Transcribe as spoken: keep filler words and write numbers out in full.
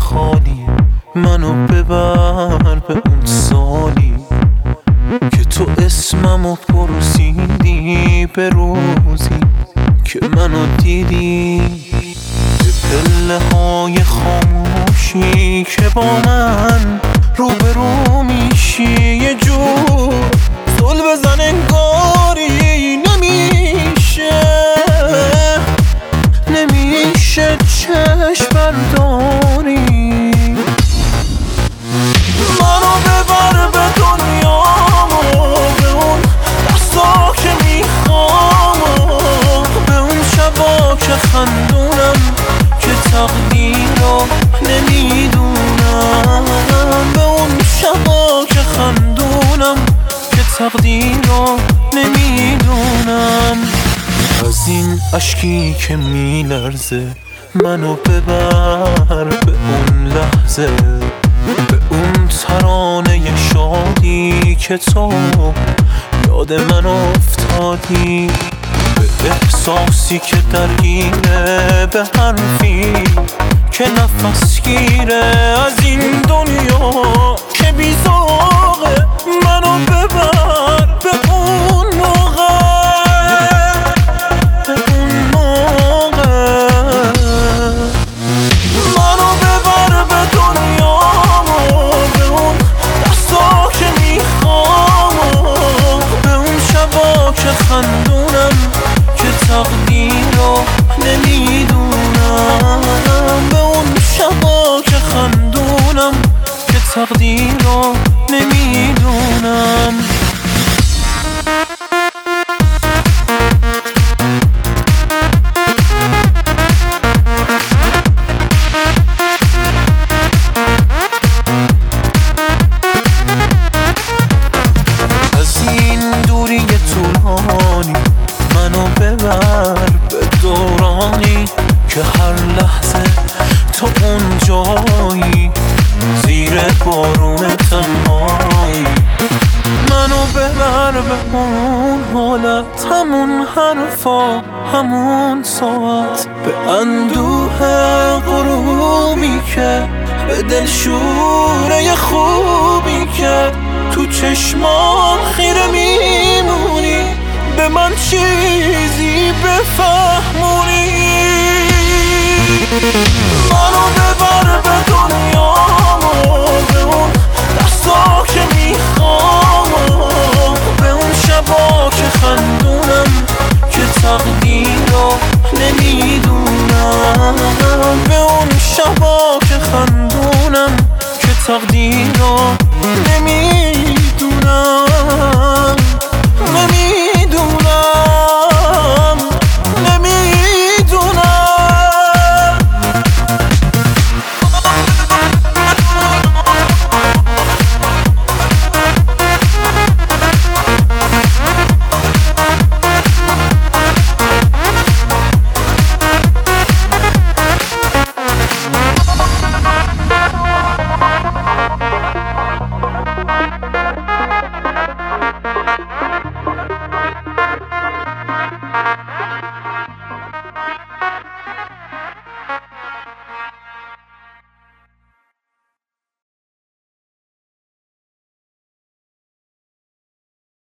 خالی منو ببر به اون سالی که تو اسممو پرسیدی، به روزی که منو دیدی، به پله های خاموشی که با من روبرو میشی. یه جور زل بزن انگاری نمیشه، نمیشه چشم برداری. منو ببر به دنیامو، به اون دستا که میخوام، به اون شبا که خندونم که تقدیر رو نمیدونم، به اون شبا که خندونم که تقدیر رو نمیدونم. از این اشکی که میلرزه منو ببر به اون لحظه، به اون ترانه شادی که تو یاد من افتادی، به احساسی که درگیره، به حرفی که نفس گیره از این دنیا که بیزاغه. منو ببر به اون موقع، به اون موقع. منو ببر به دنیامو، به اون دستا که میخوام، به اون شبا که خندونم که تقدیر رو نمیدونم، به اون شبا که خندونم که تقدیر رو نمیدونم. از این دوری طولانی منو ببر به دورانی که هر لحظه تو اون جایی، زیر بارون تنهایی. منو ببر به اون حالت، همون حرفا، همون ساعت، به اندوه غروبی که به دل شوره خوبی که تو چشمان خیره میمونی، به من چیزی بفهمونی. منو ببر به دنیامو، به اون دستا که میخوام، به اون شبا که خندونم که تقدیر رو نمیدونم، به اون شبا که خندونم که تقدیر رو نمیدونم.